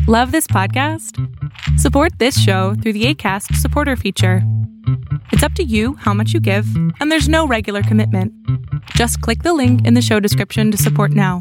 Love this podcast? Support this show through the Acast supporter feature. It's up to you how much you give, and there's no regular commitment. Just click the link in the show description to support now.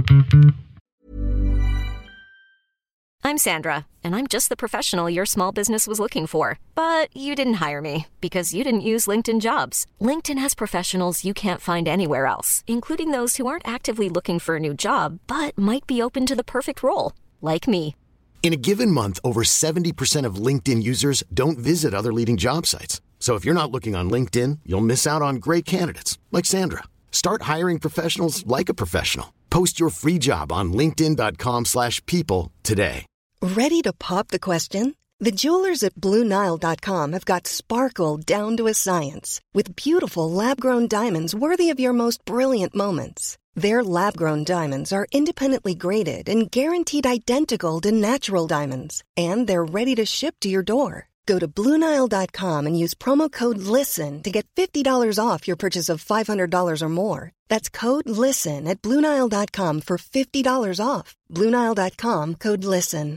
I'm Sandra, and I'm just the professional your small business was looking for. But you didn't hire me because you didn't use LinkedIn Jobs. LinkedIn has professionals you can't find anywhere else, including those who aren't actively looking for a new job, but might be open to the perfect role, like me. In a given month, over 70% of LinkedIn users don't visit other leading job sites. So if you're not looking on LinkedIn, you'll miss out on great candidates like Sandra. Start hiring professionals like a professional. Post your free job on linkedin.com/people today. Ready to pop the question? The jewelers at BlueNile.com have got sparkle down to a science with beautiful lab-grown diamonds worthy of your most brilliant moments. Their lab-grown diamonds are independently graded and guaranteed identical to natural diamonds, and they're ready to ship to your door. Go to BlueNile.com and use promo code LISTEN to get $50 off your purchase of $500 or more. That's code LISTEN at BlueNile.com for $50 off. BlueNile.com, code LISTEN.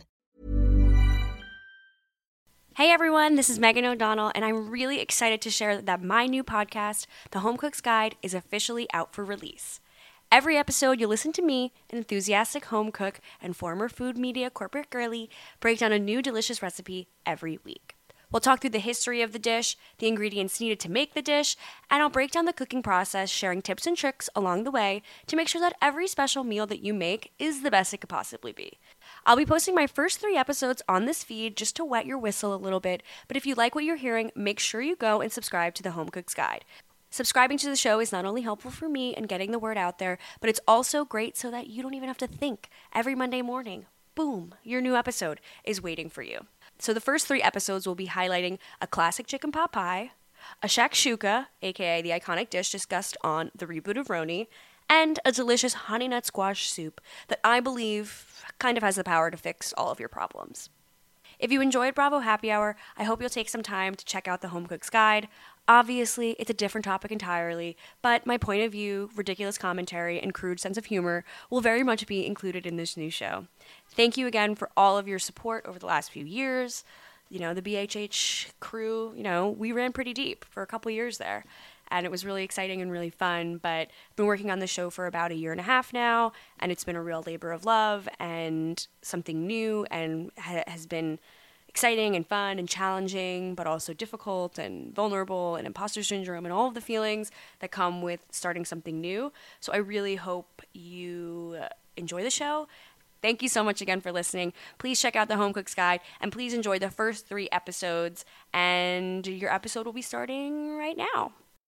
Hey everyone, this is Megan O'Donnell, and I'm really excited to share that my new podcast, The Home Cook's Guide, is officially out for release. Every episode, you'll listen to me, an enthusiastic home cook and former food media corporate girly, break down a new delicious recipe every week. We'll talk through the history of the dish, the ingredients needed to make the dish, and I'll break down the cooking process, sharing tips and tricks along the way to make sure that every special meal that you make is the best it could possibly be. I'll be posting my first 3 episodes on this feed just to wet your whistle a little bit, but if you like what you're hearing, make sure you go and subscribe to The Home Cook's Guide. Subscribing to the show is not only helpful for me and getting the word out there, but it's also great so that you don't even have to think. Every Monday morning, boom, your new episode is waiting for you. So the first 3 episodes will be highlighting a classic chicken pot pie, a shakshuka, aka the iconic dish discussed on the reboot of Roni, and a delicious honey nut squash soup that I believe kind of has the power to fix all of your problems. If you enjoyed Bravo Happy Hour, I hope you'll take some time to check out The Home Cook's Guide. Obviously, it's a different topic entirely, but my point of view, ridiculous commentary, and crude sense of humor will very much be included in this new show. Thank you again for all of your support over the last few years. You know, the BHH crew, we ran pretty deep for a couple years there, and it was really exciting and really fun, but I've been working on the show for about 1.5 years now, and it's been a real labor of love and something new, and has been exciting and fun and challenging, but also difficult and vulnerable and imposter syndrome and all of the feelings that come with starting something new. So I really hope you enjoy the show. Thank you so much again for listening. Please check out The Home Cook's Guide, and please enjoy the first 3 episodes, and your episode will be starting right now.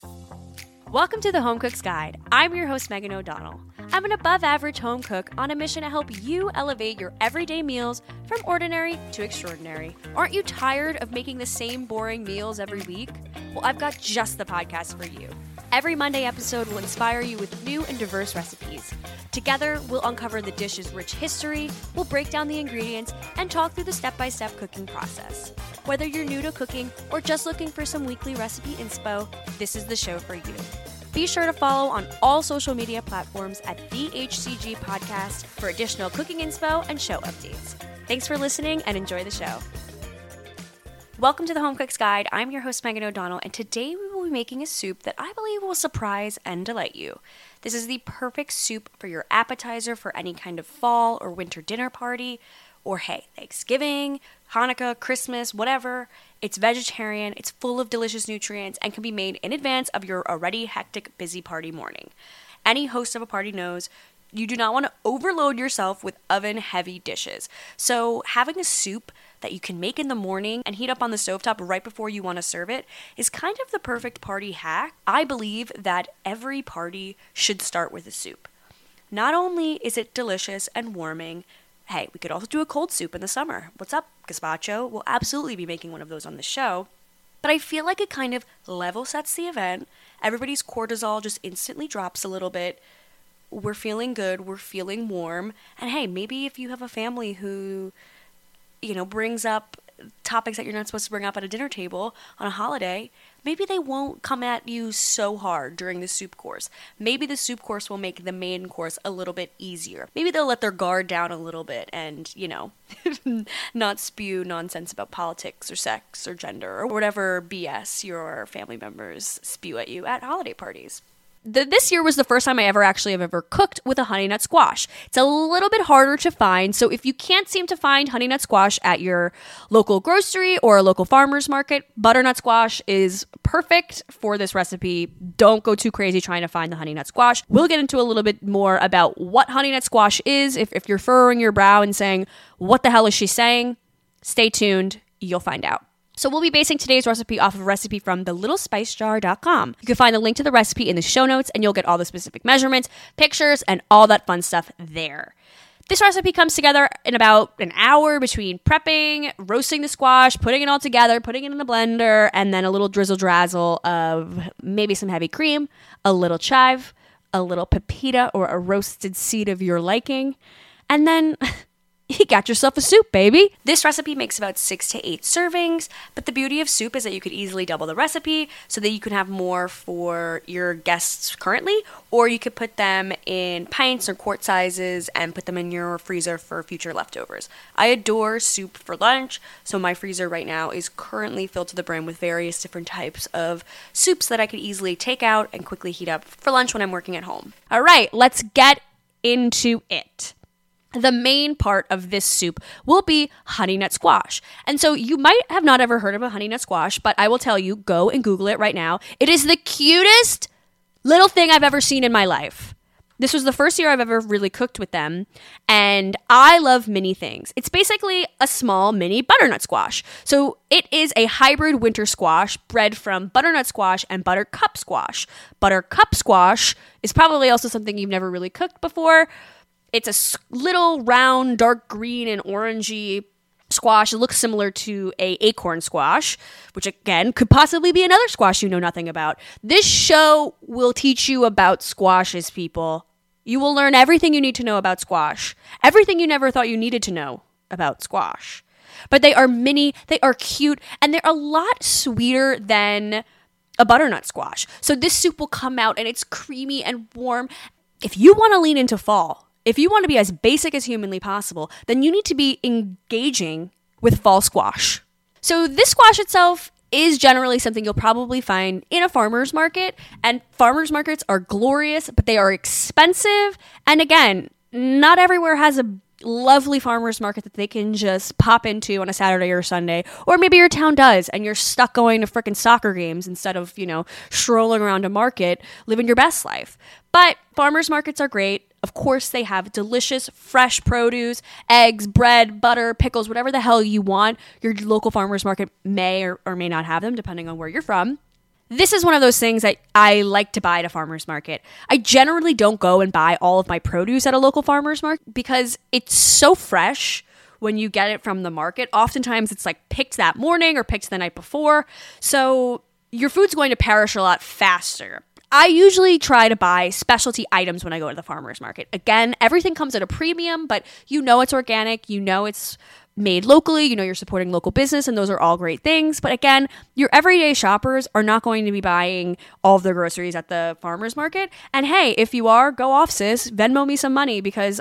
Welcome to The Home Cook's Guide. I'm your host, Megan O'Donnell. I'm an above-average home cook on a mission to help you elevate your everyday meals from ordinary to extraordinary. Aren't you tired of making the same boring meals every week? Well, I've got just the podcast for you. Every Monday episode will inspire you with new and diverse recipes. Together, we'll uncover the dish's rich history, we'll break down the ingredients, and talk through the step-by-step cooking process. Whether you're new to cooking or just looking for some weekly recipe inspo, this is the show for you. Be sure to follow on all social media platforms at the HCG Podcast for additional cooking inspo and show updates. Thanks for listening and enjoy the show. Welcome to The Home Cook's Guide. I'm your host, Megan O'Donnell, and today we will be making a soup that I believe will surprise and delight you. This is the perfect soup for your appetizer for any kind of fall or winter dinner party, or hey, Thanksgiving, Hanukkah, Christmas, whatever. It's vegetarian, it's full of delicious nutrients, and can be made in advance of your already hectic, busy party morning. Any host of a party knows you do not want to overload yourself with oven-heavy dishes. So having a soup that you can make in the morning and heat up on the stovetop right before you want to serve it is kind of the perfect party hack. I believe that every party should start with a soup. Not only is it delicious and warming, hey, we could also do a cold soup in the summer. What's up, gazpacho? We'll absolutely be making one of those on the show. But I feel like it kind of level sets the event. Everybody's cortisol just instantly drops a little bit. We're feeling good, we're feeling warm. And hey, maybe if you have a family who, brings up topics that you're not supposed to bring up at a dinner table on a holiday, maybe they won't come at you so hard during the soup course. Maybe the soup course will make the main course a little bit easier. Maybe they'll let their guard down a little bit and, not spew nonsense about politics or sex or gender or whatever BS your family members spew at you at holiday parties. This year was the first time I have ever cooked with a honey nut squash. It's a little bit harder to find, so if you can't seem to find honey nut squash at your local grocery or a local farmer's market, butternut squash is perfect for this recipe. Don't go too crazy trying to find the honey nut squash. We'll get into a little bit more about what honey nut squash is. If you're furrowing your brow and saying, what the hell is she saying? Stay tuned. You'll find out. So we'll be basing today's recipe off of a recipe from thelittlespicejar.com. You can find the link to the recipe in the show notes, and you'll get all the specific measurements, pictures, and all that fun stuff there. This recipe comes together in about an hour between prepping, roasting the squash, putting it all together, putting it in the blender, and then a little drizzle-drazzle of maybe some heavy cream, a little chive, a little pepita or a roasted seed of your liking, and then you got yourself a soup, baby. This recipe makes about 6 to 8 servings, but the beauty of soup is that you could easily double the recipe so that you can have more for your guests currently, or you could put them in pints or quart sizes and put them in your freezer for future leftovers. I adore soup for lunch, so my freezer right now is currently filled to the brim with various different types of soups that I could easily take out and quickly heat up for lunch when I'm working at home. All right, let's get into it. The main part of this soup will be honey nut squash. And so you might have not ever heard of a honey nut squash, but I will tell you, go and Google it right now. It is the cutest little thing I've ever seen in my life. This was the first year I've ever really cooked with them, and I love mini things. It's basically a small mini butternut squash. So it is a hybrid winter squash bred from butternut squash and buttercup squash. Buttercup squash is probably also something you've never really cooked before. It's a little round, dark green and orangey squash. It looks similar to a acorn squash, which again could possibly be another squash you know nothing about. This show will teach you about squashes, people. You will learn everything you need to know about squash. Everything you never thought you needed to know about squash. But they are mini, they are cute, and they're a lot sweeter than a butternut squash. So this soup will come out and it's creamy and warm. If you want to lean into fall, if you want to be as basic as humanly possible, then you need to be engaging with fall squash. So this squash itself is generally something you'll probably find in a farmer's market, and farmer's markets are glorious, but they are expensive. And again, not everywhere has a lovely farmer's market that they can just pop into on a Saturday or Sunday, or maybe your town does, and you're stuck going to freaking soccer games instead of, strolling around a market, living your best life. But farmer's markets are great. Of course, they have delicious, fresh produce, eggs, bread, butter, pickles, whatever the hell you want. Your local farmer's market may or may not have them, depending on where you're from. This is one of those things that I like to buy at a farmer's market. I generally don't go and buy all of my produce at a local farmer's market because it's so fresh when you get it from the market. Oftentimes, it's like picked that morning or picked the night before. So your food's going to perish a lot faster. I usually try to buy specialty items when I go to the farmer's market. Again, everything comes at a premium, but it's organic, it's made locally, you're supporting local business, and those are all great things. But again, your everyday shoppers are not going to be buying all of their groceries at the farmer's market. And hey, if you are, go off, sis. Venmo me some money because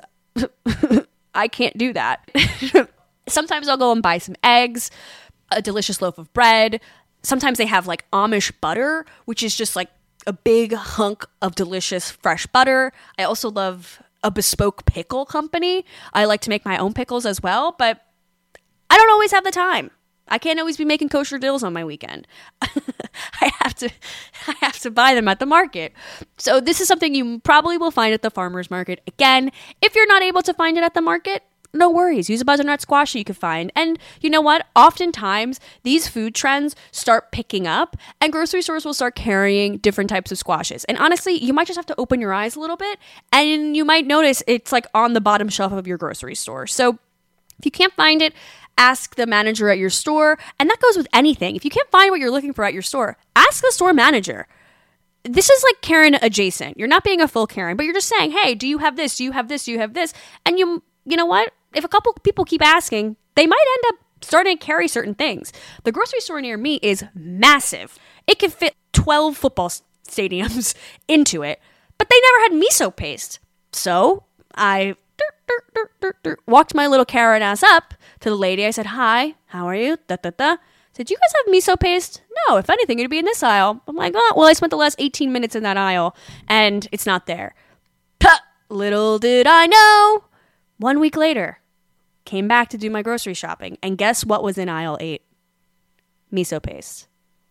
I can't do that. Sometimes I'll go and buy some eggs, a delicious loaf of bread. Sometimes they have like Amish butter, which is just like a big hunk of delicious fresh butter. I also love a bespoke pickle company. I like to make my own pickles as well, but I don't always have the time. I can't always be making kosher dills on my weekend. I have to buy them at the market. So this is something you probably will find at the farmer's market. Again, if you're not able to find it at the market, no worries. Use a butternut squash that you can find. And you know what? Oftentimes, these food trends start picking up and grocery stores will start carrying different types of squashes. And honestly, you might just have to open your eyes a little bit and you might notice it's like on the bottom shelf of your grocery store. So if you can't find it, ask the manager at your store. And that goes with anything. If you can't find what you're looking for at your store, ask the store manager. This is like Karen adjacent. You're not being a full Karen, but you're just saying, hey, do you have this? Do you have this? Do you have this? And you know what? If a couple people keep asking, they might end up starting to carry certain things. The grocery store near me is massive. It could fit 12 football stadiums into it, but they never had miso paste. So I walked my little Karen ass up to the lady. I said, "Hi, how are you?" Said, "Do you guys have miso paste?" "No, if anything, it'd be in this aisle." I'm like, "Oh, well, I spent the last 18 minutes in that aisle and it's not there." Little did I know. 1 week later, came back to do my grocery shopping, and guess what was in aisle 8? Miso paste.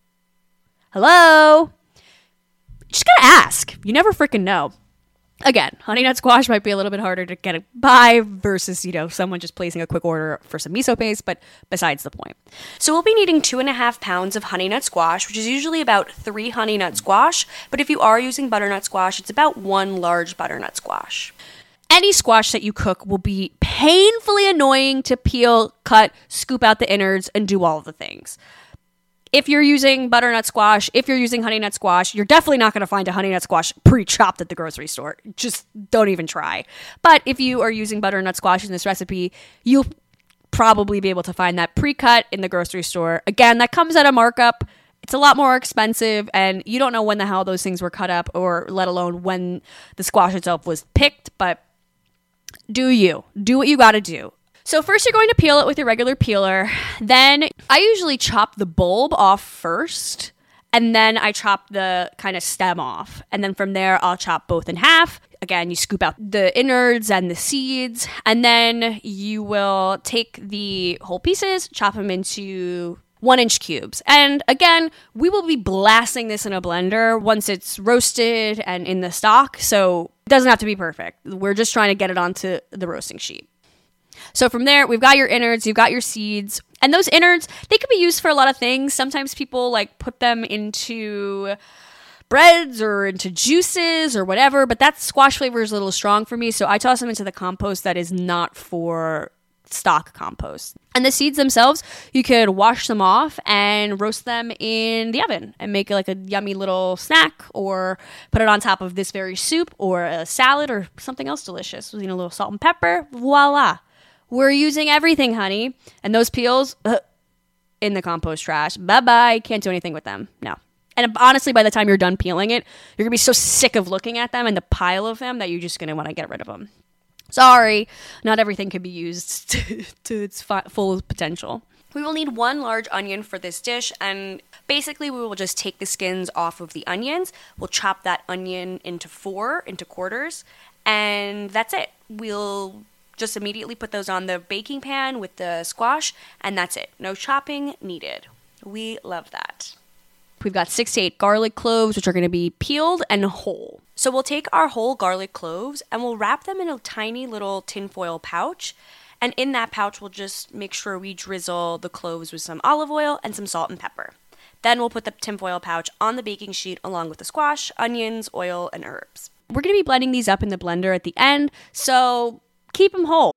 Hello? Just gotta ask. You never freaking know. Again, Honey Nut Squash might be a little bit harder to get it by versus, someone just placing a quick order for some miso paste, but besides the point. So we'll be needing 2.5 pounds of Honey Nut Squash, which is usually about 3 Honey Nut Squash, but if you are using butternut squash, it's about 1 large butternut squash. Any squash that you cook will be painfully annoying to peel, cut, scoop out the innards, and do all of the things. If you're using butternut squash, if you're using Honey Nut Squash, you're definitely not going to find a Honey Nut Squash pre-chopped at the grocery store. Just don't even try. But if you are using butternut squash in this recipe, you'll probably be able to find that pre-cut in the grocery store. Again, that comes at a markup. It's a lot more expensive, and you don't know when the hell those things were cut up, or let alone when the squash itself was picked, but do what you got to do. So first you're going to peel it with your regular peeler. Then I usually chop the bulb off first, and then I chop the kind of stem off. And then from there, I'll chop both in half. Again, you scoop out the innards and the seeds, and then you will take the whole pieces, chop them into 1-inch cubes. And again, we will be blasting this in a blender once it's roasted and in the stock, so it doesn't have to be perfect. We're just trying to get it onto the roasting sheet. So from there, we've got your innards, you've got your seeds, and those innards, they can be used for a lot of things. Sometimes people put them into breads or into juices or whatever, but that squash flavor is a little strong for me, so I toss them into the compost that is not for stock compost. And the seeds themselves, you could wash them off and roast them in the oven and make it a yummy little snack, or put it on top of this very soup or a salad or something else delicious with a little salt and pepper. Voila. We're using everything, honey. And those peels, in the compost trash. Bye-bye. Can't do anything with them. No. And honestly, by the time you're done peeling it, you're going to be so sick of looking at them and the pile of them that you're just going to want to get rid of them. Sorry, not everything can be used to its full potential. We will need 1 large onion for this dish, and basically we will just take the skins off of the onions. We'll chop that onion into quarters, and that's it. We'll just immediately put those on the baking pan with the squash, and that's it. No chopping needed. We love that. We've got 6 to 8 garlic cloves, which are going to be peeled and whole. So we'll take our whole garlic cloves and we'll wrap them in a tiny little tinfoil pouch. And in that pouch, we'll just make sure we drizzle the cloves with some olive oil and some salt and pepper. Then we'll put the tinfoil pouch on the baking sheet along with the squash, onions, oil, and herbs. We're going to be blending these up in the blender at the end, so keep them whole.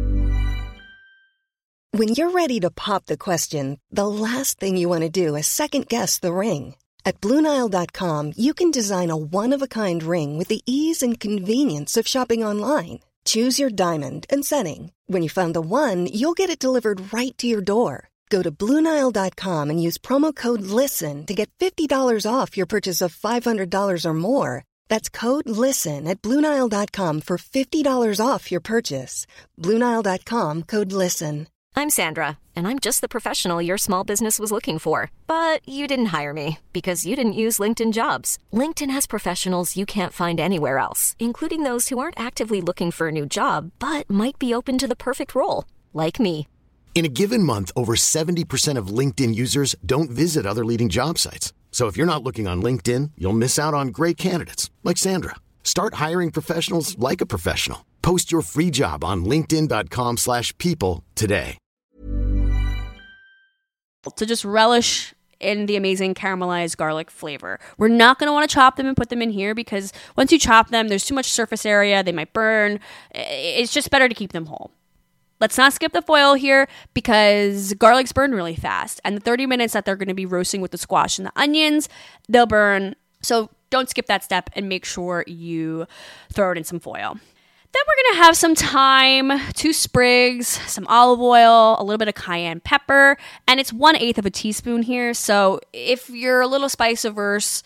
When you're ready to pop the question, the last thing you want to do is second-guess the ring. At BlueNile.com, you can design a one-of-a-kind ring with the ease and convenience of shopping online. Choose your diamond and setting. When you find the one, you'll get it delivered right to your door. Go to BlueNile.com and use promo code LISTEN to get $50 off your purchase of $500 or more. That's code LISTEN at BlueNile.com for $50 off your purchase. BlueNile.com, code LISTEN. I'm Sandra, and I'm just the professional your small business was looking for. But you didn't hire me because you didn't use LinkedIn Jobs. LinkedIn has professionals you can't find anywhere else, including those who aren't actively looking for a new job, but might be open to the perfect role, like me. In a given month, over 70% of LinkedIn users don't visit other leading job sites. So if you're not looking on LinkedIn, you'll miss out on great candidates like Sandra. Start hiring professionals like a professional. Post your free job on linkedin.com/people today. To just relish in the amazing caramelized garlic flavor. We're not going to want to chop them and put them in here because once you chop them, there's too much surface area. They might burn. It's just better to keep them whole. Let's not skip the foil here because garlics burn really fast. And the 30 minutes that they're going to be roasting with the squash and the onions, they'll burn. So don't skip that step and make sure you throw it in some foil. Then we're going to have some thyme, 2 sprigs, some olive oil, a little bit of cayenne pepper, and it's 1/8 of a teaspoon here. So if you're a little spice averse,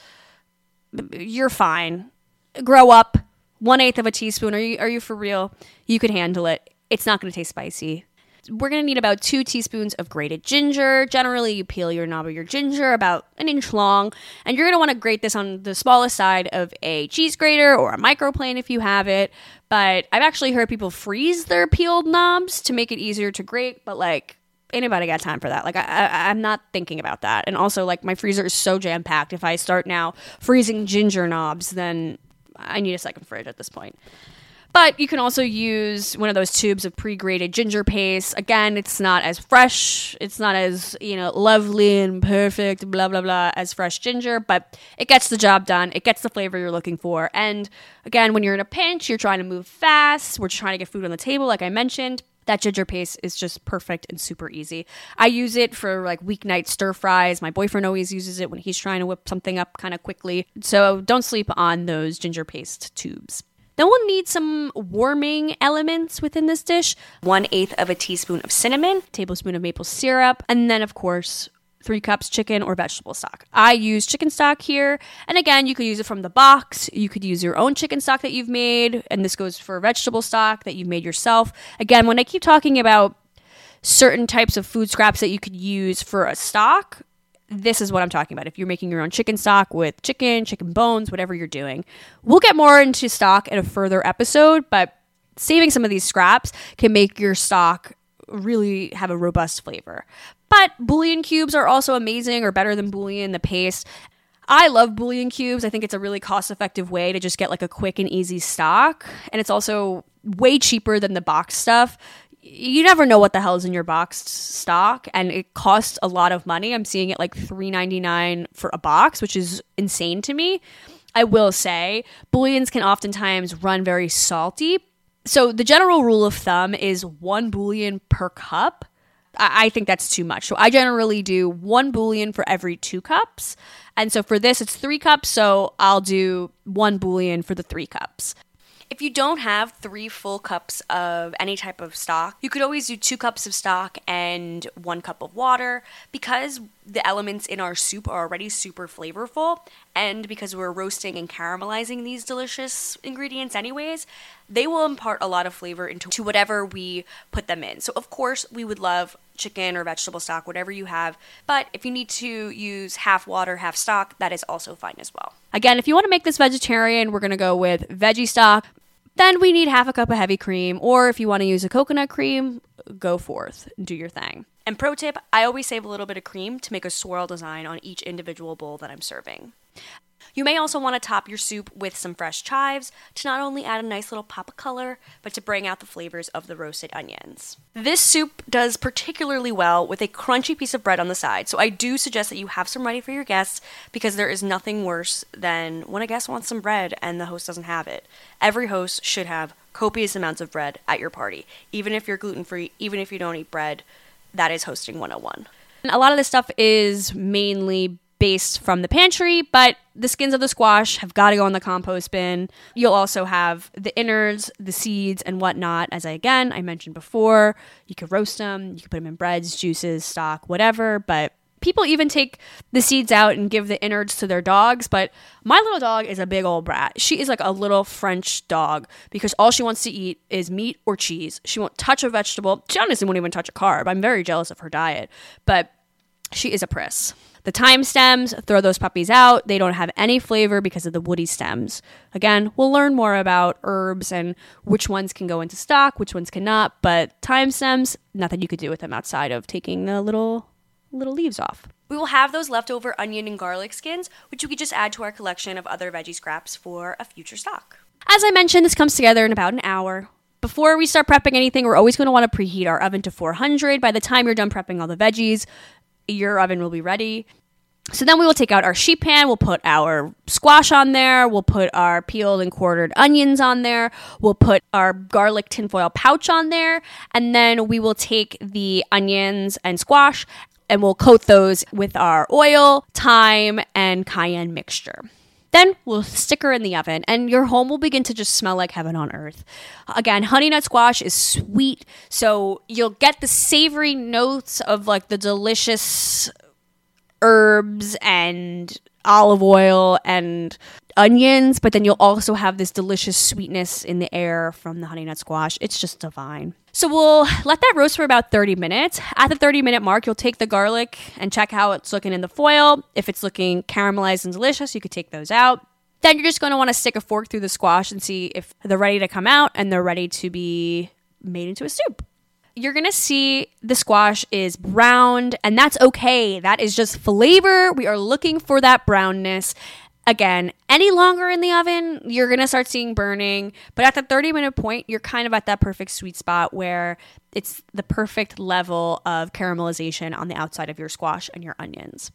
you're fine. Grow up, 1/8 of a teaspoon. Are you for real? You could handle it. It's not going to taste spicy. We're going to need about 2 teaspoons of grated ginger. Generally, you peel your knob of your ginger about 1 inch long, and you're going to want to grate this on the smallest side of a cheese grater or a microplane if you have it. But I've actually heard people freeze their peeled knobs to make it easier to grate, but like, anybody got time for that? Like, I'm not thinking about that. And also, like, my freezer is so jam-packed. If I start now freezing ginger knobs, then I need a second fridge at this point. But you can also use one of those tubes of pre-grated ginger paste. Again, it's not as fresh. It's not as, lovely and perfect, blah, blah, blah, as fresh ginger. But it gets the job done. It gets the flavor you're looking for. And again, when you're in a pinch, you're trying to move fast. We're trying to get food on the table, like I mentioned. That ginger paste is just perfect and super easy. I use it for like weeknight stir fries. My boyfriend always uses it when he's trying to whip something up kind of quickly. So don't sleep on those ginger paste tubes. Then we'll need some warming elements within this dish. 1/8 of a teaspoon of cinnamon, tablespoon of maple syrup, and then of course 3 cups chicken or vegetable stock. I use chicken stock here. And again, you could use it from the box. You could use your own chicken stock that you've made. And this goes for vegetable stock that you've made yourself. Again, when I keep talking about certain types of food scraps that you could use for a stock, this is what I'm talking about. If you're making your own chicken stock with chicken bones, whatever you're doing. We'll get more into stock in a further episode, but saving some of these scraps can make your stock really have a robust flavor. But bouillon cubes are also amazing, or better than bouillon, the paste. I love bouillon cubes. I think it's a really cost-effective way to just get like a quick and easy stock. And it's also way cheaper than the box stuff. You never know what the hell's in your boxed stock, and it costs a lot of money. I'm seeing it like $3.99 for a box, which is insane to me. I will say, bouillons can oftentimes run very salty. So the general rule of thumb is 1 bouillon per cup. I think that's too much. So I generally do 1 bouillon for every 2 cups. And so for this, it's 3 cups. So I'll do 1 bouillon for the 3 cups. If you don't have 3 full cups of any type of stock, you could always do 2 cups of stock and 1 cup of water. Because the elements in our soup are already super flavorful, and because we're roasting and caramelizing these delicious ingredients anyways, they will impart a lot of flavor into whatever we put them in. So of course, we would love chicken or vegetable stock, whatever you have. But if you need to use half water, half stock, that is also fine as well. Again, if you want to make this vegetarian, we're going to go with veggie stock. Then we need half a cup of heavy cream, or if you want to use a coconut cream, go forth and do your thing. And pro tip, I always save a little bit of cream to make a swirl design on each individual bowl that I'm serving. You may also want to top your soup with some fresh chives to not only add a nice little pop of color, but to bring out the flavors of the roasted onions. This soup does particularly well with a crunchy piece of bread on the side, so I do suggest that you have some ready for your guests, because there is nothing worse than when a guest wants some bread and the host doesn't have it. Every host should have copious amounts of bread at your party. Even if you're gluten-free, even if you don't eat bread, that is hosting 101. And a lot of this stuff is mainly based from the pantry, but the skins of the squash have got to go in the compost bin. You'll also have the innards, the seeds, and whatnot. As I mentioned before, you could roast them, you could put them in breads, juices, stock, whatever, but people even take the seeds out and give the innards to their dogs. But my little dog is a big old brat. She is like a little French dog, because all she wants to eat is meat or cheese. She won't touch a vegetable. She honestly won't even touch a carb. I'm very jealous of her diet, but she is a priss. The thyme stems, throw those puppies out. They don't have any flavor because of the woody stems. Again, we'll learn more about herbs and which ones can go into stock, which ones cannot, but thyme stems, nothing you could do with them outside of taking the little leaves off. We will have those leftover onion and garlic skins, which we could just add to our collection of other veggie scraps for a future stock. As I mentioned, this comes together in about an hour. Before we start prepping anything, we're always going to want to preheat our oven to 400. By the time you're done prepping all the veggies, your oven will be ready. So then we will take out our sheet pan, we'll put our squash on there, we'll put our peeled and quartered onions on there, we'll put our garlic tinfoil pouch on there, and then we will take the onions and squash and we'll coat those with our oil, thyme, and cayenne mixture. Then we'll stick her in the oven and your home will begin to just smell like heaven on earth. Again, honey nut squash is sweet, so you'll get the savory notes of like the delicious herbs and olive oil and onions, but then you'll also have this delicious sweetness in the air from the honey nut squash. It's just divine. So we'll let that roast for about 30 minutes. At the 30-minute mark, you'll take the garlic and check how it's looking in the foil. If it's looking caramelized and delicious, you could take those out. Then you're just going to want to stick a fork through the squash and see if they're ready to come out and they're ready to be made into a soup. You're going to see the squash is browned, and that's okay. That is just flavor. We are looking for that brownness. Again, any longer in the oven, you're going to start seeing burning. But at the 30-minute point, you're kind of at that perfect sweet spot where it's the perfect level of caramelization on the outside of your squash and your onions.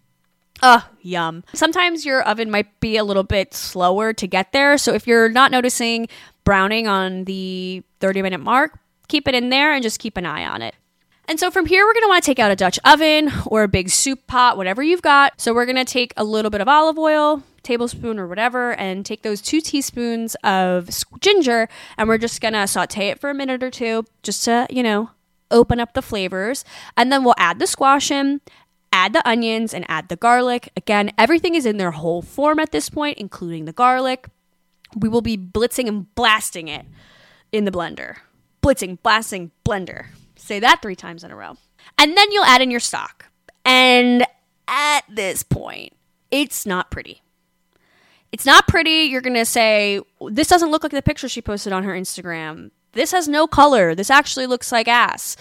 Oh, yum. Sometimes your oven might be a little bit slower to get there. So if you're not noticing browning on the 30-minute mark, keep it in there and just keep an eye on it. And so from here, we're going to want to take out a Dutch oven or a big soup pot, whatever you've got. So we're going to take a little bit of olive oil, tablespoon or whatever, and take those 2 teaspoons of ginger, and we're just going to saute it for a minute or two just to, open up the flavors. And then we'll add the squash in, add the onions, and add the garlic. Again, everything is in their whole form at this point, including the garlic. We will be blitzing and blasting it in the blender. Blitzing, blasting, blender. Say that 3 times in a row. And then you'll add in your stock. And at this point, it's not pretty. It's not pretty. You're going to say, this doesn't look like the picture she posted on her Instagram. This has no color. This actually looks like ass.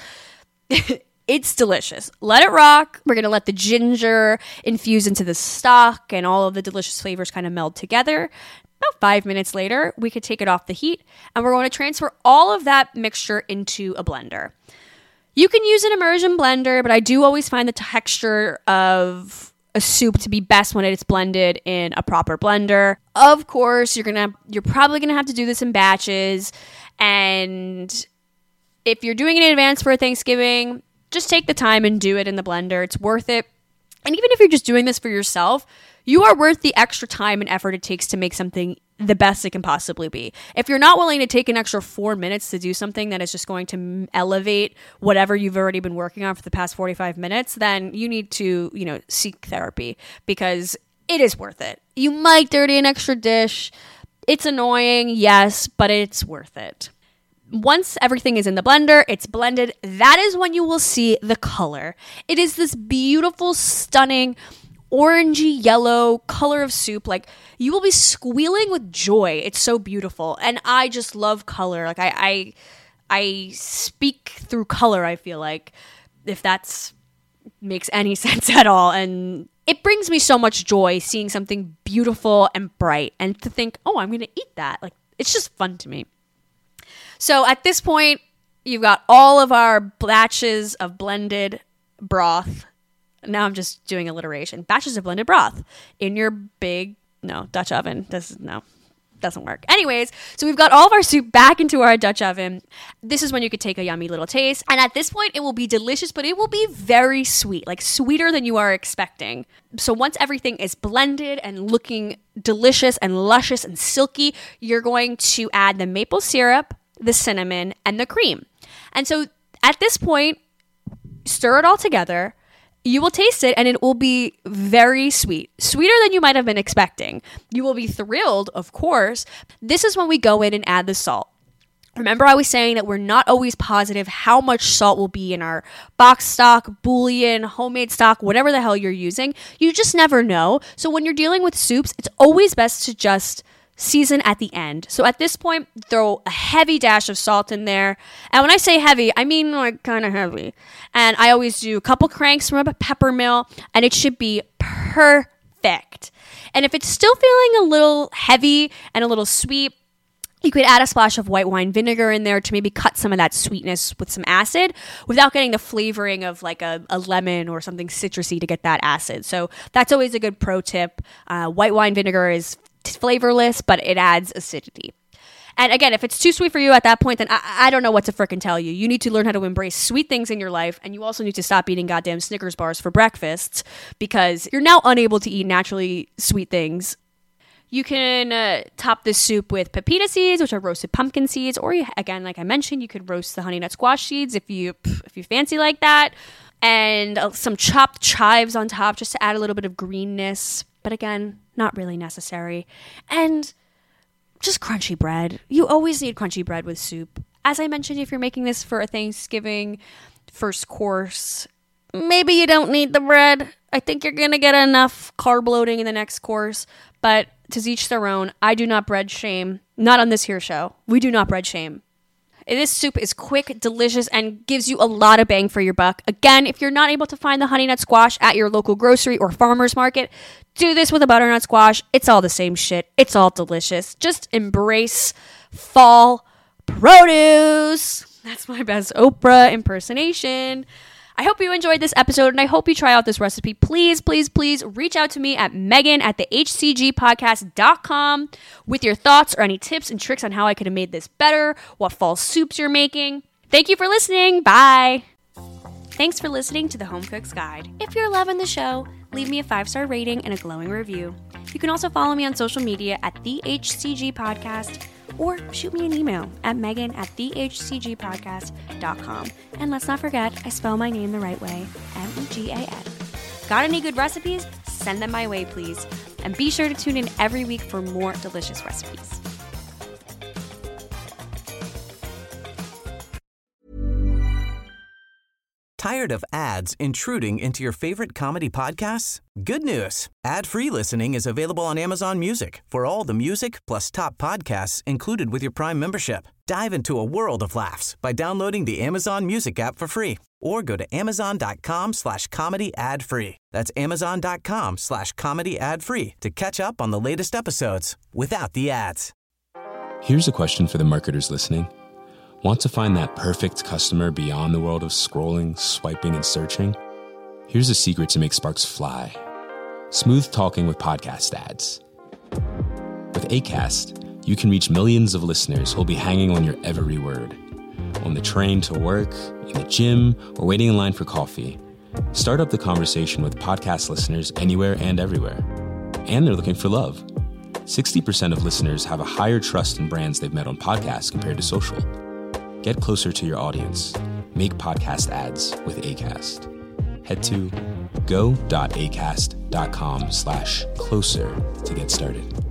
It's delicious. Let it rock. We're going to let the ginger infuse into the stock and all of the delicious flavors kind of meld together. About 5 minutes later, we could take it off the heat, and we're going to transfer all of that mixture into a blender. You can use an immersion blender, but I do always find the texture of a soup to be best when it's blended in a proper blender. Of course, you're probably gonna have to do this in batches, and if you're doing it in advance for Thanksgiving, just take the time and do it in the blender. It's worth it. And even if you're just doing this for yourself, you are worth the extra time and effort it takes to make something the best it can possibly be. If you're not willing to take an extra 4 minutes to do something that is just going to elevate whatever you've already been working on for the past 45 minutes, then you need to, seek therapy, because it is worth it. You might dirty an extra dish. It's annoying, yes, but it's worth it. Once everything is in the blender, it's blended, that is when you will see the color. It is this beautiful, stunning, orangey yellow color of soup. Like, you will be squealing with joy. It's so beautiful. And I just love color. Like, I speak through color, I feel like, if that's makes any sense at all. And it brings me so much joy seeing something beautiful and bright, and to think, oh, I'm going to eat that. Like, it's just fun to me. So at this point, you've got all of our batches of blended broth. Now I'm just doing alliteration. Batches of blended broth in your big, Dutch oven. Doesn't work. Anyways, so we've got all of our soup back into our Dutch oven. This is when you could take a yummy little taste. And at this point, it will be delicious, but it will be very sweet, like sweeter than you are expecting. So once everything is blended and looking delicious and luscious and silky, you're going to add the maple syrup, the cinnamon, and the cream. And so at this point, stir it all together. You will taste it, and it will be very sweet, sweeter than you might have been expecting. You will be thrilled, of course. This is when we go in and add the salt. Remember, I was saying that we're not always positive how much salt will be in our box stock, bouillon, homemade stock, whatever the hell you're using. You just never know. So when you're dealing with soups, it's always best to just season at the end. So at this point, throw a heavy dash of salt in there. And when I say heavy, I mean like kind of heavy. And I always do a couple cranks from a pepper mill, and it should be perfect. And if it's still feeling a little heavy and a little sweet, you could add a splash of white wine vinegar in there to maybe cut some of that sweetness with some acid without getting the flavoring of like a lemon or something citrusy to get that acid. So that's always a good pro tip. White wine vinegar is flavorless, but it adds acidity. And again, if it's too sweet for you at that point, then I don't know what to frickin' tell you. You need to learn how to embrace sweet things in your life, and you also need to stop eating goddamn Snickers bars for breakfast, because you're now unable to eat naturally sweet things. You can top this soup with pepita seeds, which are roasted pumpkin seeds, or again, like I mentioned, you could roast the honey nut squash seeds if you fancy like that, and some chopped chives on top just to add a little bit of greenness. But again, not really necessary. And just crunchy bread. You always need crunchy bread with soup. As I mentioned, if you're making this for a Thanksgiving first course, maybe you don't need the bread. I think you're going to get enough carb loading in the next course, but to each their own. I do not bread shame. Not on this here show. We do not bread shame. This soup is quick, delicious, and gives you a lot of bang for your buck. Again, if you're not able to find the honey nut squash at your local grocery or farmer's market, do this with a butternut squash. It's all the same shit. It's all delicious. Just embrace fall produce. That's my best Oprah impersonation. I hope you enjoyed this episode, and I hope you try out this recipe. Please, please, please reach out to me at megan@thehcgpodcast.com with your thoughts or any tips and tricks on how I could have made this better, what fall soups you're making. Thank you for listening. Bye. Thanks for listening to The Home Cook's Guide. If you're loving the show, leave me a 5-star rating and a glowing review. You can also follow me on social media at TheHCGPodcast, or shoot me an email at megan@thehcgpodcast.com. And let's not forget, I spell my name the right way, Megan. Got any good recipes? Send them my way, please. And be sure to tune in every week for more delicious recipes. Tired of ads intruding into your favorite comedy podcasts? Good news. Ad-free listening is available on Amazon Music for all the music plus top podcasts included with your Prime membership. Dive into a world of laughs by downloading the Amazon Music app for free or go to amazon.com/comedy ad-free. That's amazon.com/comedy ad-free to catch up on the latest episodes without the ads. Here's a question for the marketers listening. Want to find that perfect customer beyond the world of scrolling, swiping, and searching? Here's a secret to make sparks fly. Smooth talking with podcast ads. With Acast, you can reach millions of listeners who'll be hanging on your every word. On the train to work, in the gym, or waiting in line for coffee. Start up the conversation with podcast listeners anywhere and everywhere. And they're looking for love. 60% of listeners have a higher trust in brands they've met on podcasts compared to social. Get closer to your audience. Make podcast ads with Acast. Head to go.acast.com/closer to get started.